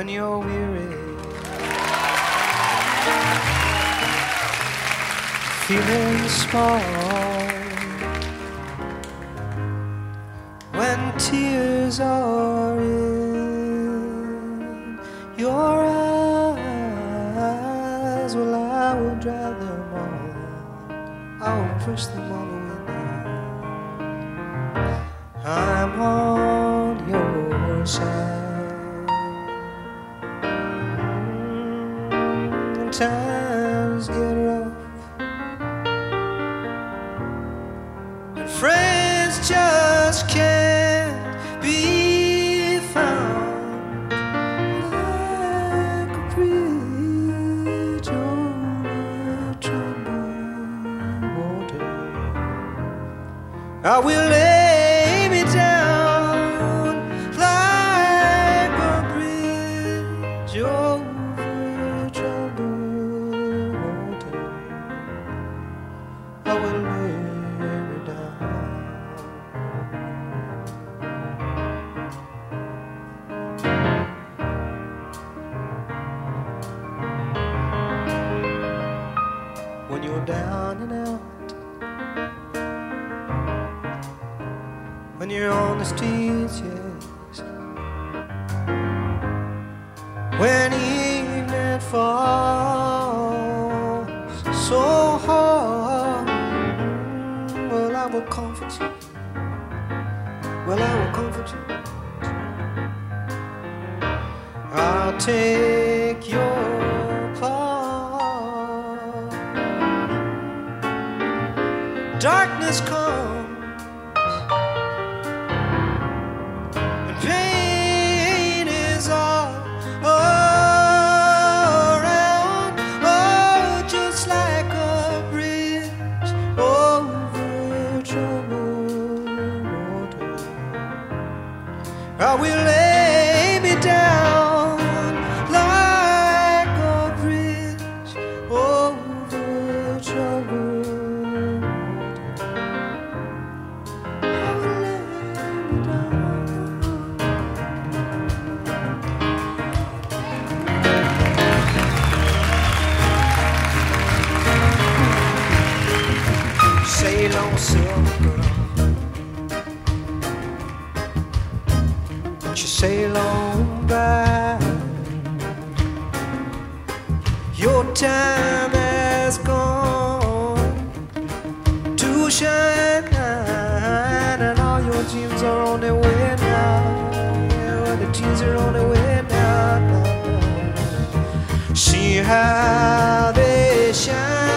when you're weary, feeling small, when tears are in your eyes, well, I will dry them all, I will push them all away now. I'm on your side. Times get rough and friends just can't be found, like a bridge over troubled water. I will lay me down like a bridge over troubled water. I will lay me down. When you're down and out, when you're on the streets, yes, when evening falls so hard, well, I will comfort you, well, I will comfort you. I'll take your part. Darkness comes and pain is all around. Oh, just like a bridge over troubled water. I will lay me down like a bridge over troubled water. I will lay me down. Sail on, silver girl, won't you sail on by? Your time has gone to shine, and all your dreams are on their way now. Yeah, well, the dreams are on their way now. See how they shine.